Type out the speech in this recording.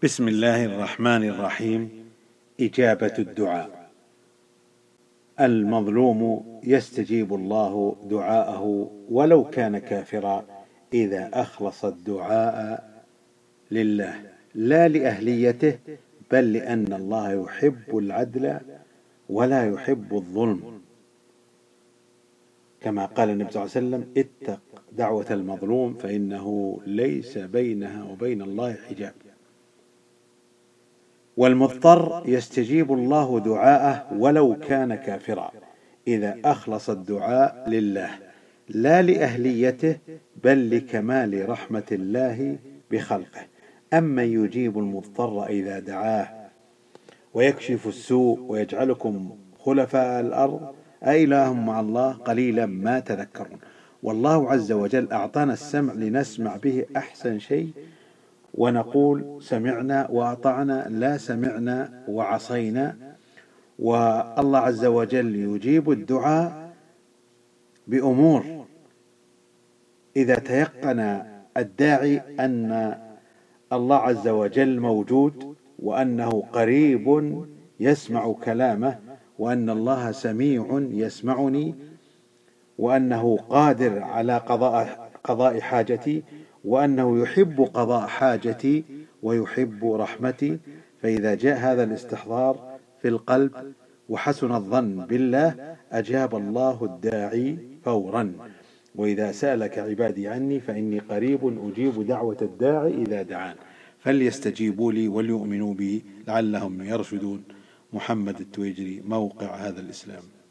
بسم الله الرحمن الرحيم. إجابة الدعاء. المظلوم يستجيب الله دعاءه ولو كان كافرا إذا أخلص الدعاء لله لا لأهليته، بل لأن الله يحب العدل ولا يحب الظلم، كما قال النبي صلى الله عليه وسلم: اتق دعوة المظلوم فإنه ليس بينها وبين الله حجاب. والمضطر يستجيب الله دعاءه ولو كان كافرا إذا أخلص الدعاء لله لا لأهليته، بل لكمال رحمة الله بخلقه. أما يجيب المضطر إذا دعاه ويكشف السوء ويجعلكم خلفاء الأرض أإله مع الله قليلا ما تذكرون. والله عز وجل أعطانا السمع لنسمع به أحسن شيء ونقول سمعنا وأطعنا، لا سمعنا وعصينا. والله عز وجل يجيب الدعاء بأمور إذا تيقن الداعي أن الله عز وجل موجود، وأنه قريب يسمع كلامه، وأن الله سميع يسمعني، وأنه قادر على قضاء حاجتي، وأنه يحب قضاء حاجتي ويحب رحمتي. فإذا جاء هذا الاستحضار في القلب وحسن الظن بالله أجاب الله الداعي فورا. وإذا سألك عبادي عني فإني قريب أجيب دعوة الداعي إذا دعان فليستجيبوا لي وليؤمنوا بي لعلهم يرشدون. محمد التويجري، موقع هذا الإسلام.